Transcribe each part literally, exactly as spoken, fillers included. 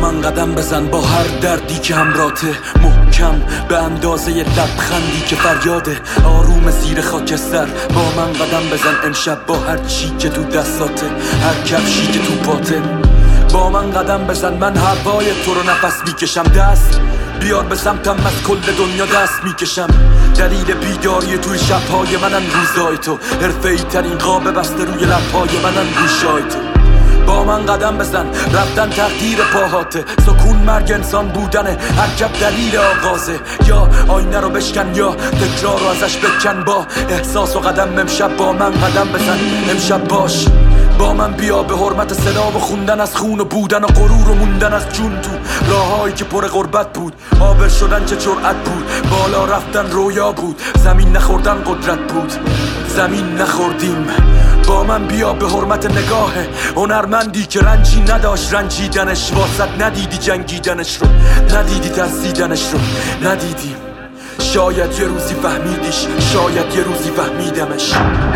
من قدم بزن با هر دردی که همراته، محکم به اندازه لبخندی که فریاده. آروم زیر خاکستر با من قدم بزن امشب با هر چی که تو دستاته، هر کفشی که تو پاته. با من قدم بزن من هوای تو رو نفس میکشم. دست بیار به سمتم از کل دنیا دست میکشم. دلیل بیداری توی شبهای منن روزای تو، حرفه‌ای ترین قاب بسته روی لبهای منن گوشای تو. با من قدم بزن رفتن تقدیر پاهاته، سکون مرگ انسان بودنه، حرکت دلیل آغازه. یا آینه رو بشکن یا تکرار رو ازش بکن. با احساس و قدم امشب با من قدم بزن. امشب باش با من بیا به حرمت صدا و خوندن از خون و بودن و غرور و موندن از جون تو راههایی که پر غربت بود. عابر شدن چه جرأت بود، بالا رفتن رویا بود، زمین نخوردن قدرت بود، زمین نخوردیم. با من بیا به حرمت نگاه هنرمندی که رنجی نداشت رنجیدنش، واسط ندیدی جنگیدنش رو، ندیدی ترسیدنش رو، ندیدیم. شاید یه روزی فهمیدیش، شاید یه روزی فهمیدمش.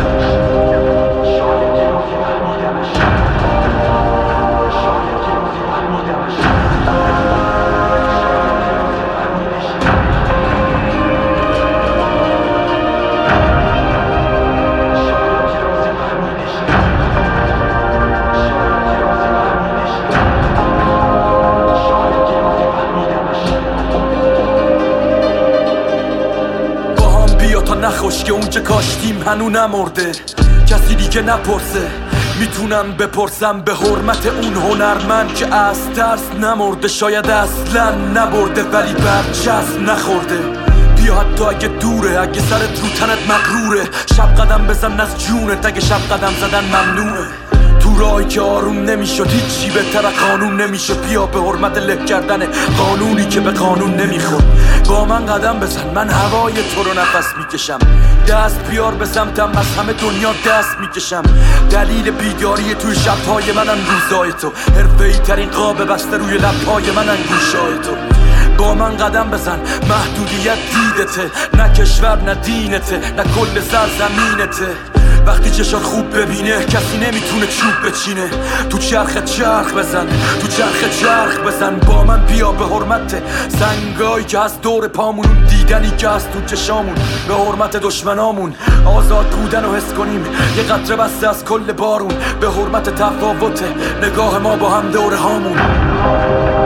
نخوش که اون که کاشتیم هنو نمرده، کسی دیگه نپرسه. میتونم بپرسم به حرمت اون هنرمند که از ترس نمرده، شاید اصلا نبرده ولی برچسب نخورده. بیا حتی اگه دوره، اگه سرت رو تنت مغروره، شب قدم بزن از جونت اگه شب قدم زدن ممنوعه. تو راهی که آروم نمیشد هیچی بهتر قانون نمیشه. بیا به حرمت له کردن قانونی که به قانون نمیخورد. با من قدم بزن من هوای تو رو نفس میکشم. دست بیار به سمتم از همه دنیا دست میکشم. دلیل بیداری توی شبهای منن روزای تو، حرفه‌ای ترین قاب بسته روی لبهای منن گوشای تو. با من قدم بزن محدودیت دیدته، نه کشور نه دینته نه کل سرزمینته. وقتی چشات خوب ببینه کسی نمیتونه چوب بچینه. تو چرخ چرخ بزن، تو چرخ چرخ بزن. با من بیا به حرمت سنگایی که از دور پامون، اون دیدنی که از تو چشامون، به حرمت دشمنامون آزاد بودن و حس کنیم یه قطره بسته از کل بارون. به حرمت تفاوت نگاه ما با هم دوره هامون.